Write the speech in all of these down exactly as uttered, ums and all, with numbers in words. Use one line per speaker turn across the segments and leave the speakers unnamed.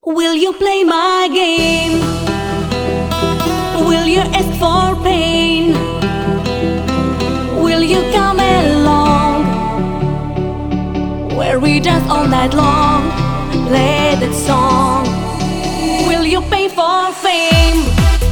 Will you play my game? Will you ask for pain? Will you come along where we dance all night long? Play that song. Will you pay for fame?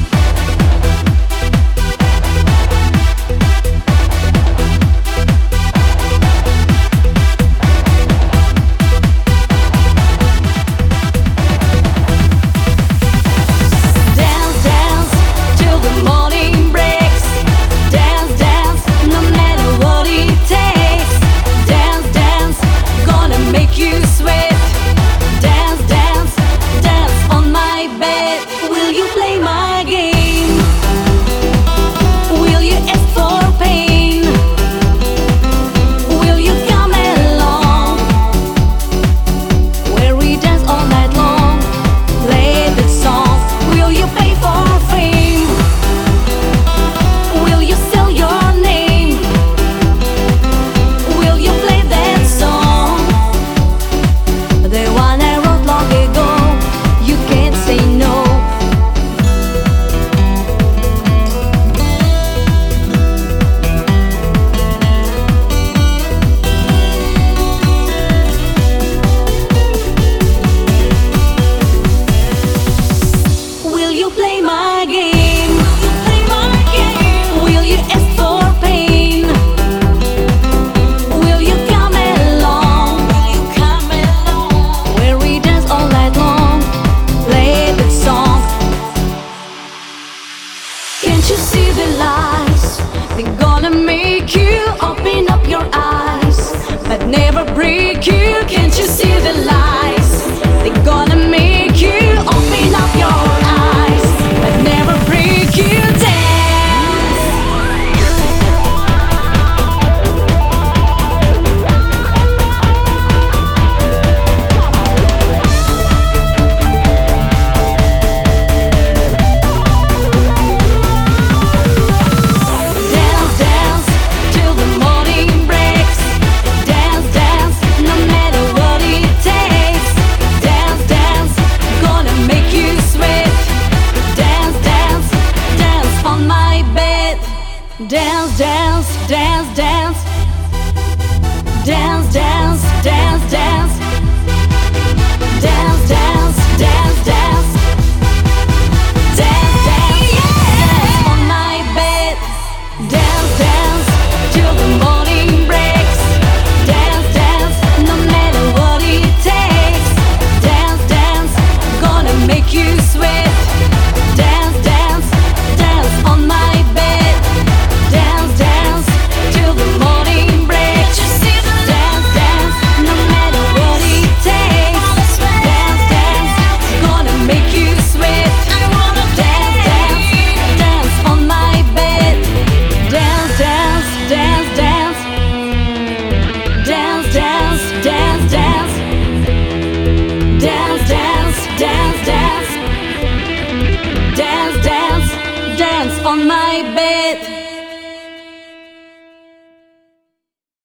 Can't you see the lies? They're gonna make you open up your eyes, but never break you. Can't you see the lies? They're gonna make you open up your eyes, but never break you. Dance, dance, dance, dance. Dance, dance, dance, dance. Dance, dance, dance, dance. Dance, dance, dance on my bed. Dance, dance till the morning breaks. Dance, dance, no matter what it takes. Dance, dance, gonna make you sweat. Dance, dance, dance on my bed. Dance, dance till the morning breaks. Dance, dance, no matter what it takes. Dance, dance, gonna make you sweat. Dance, dance, dance on my bed. Dance, dance, dance, dance. Dance, dance, dance, dance. Dance, dance, dance.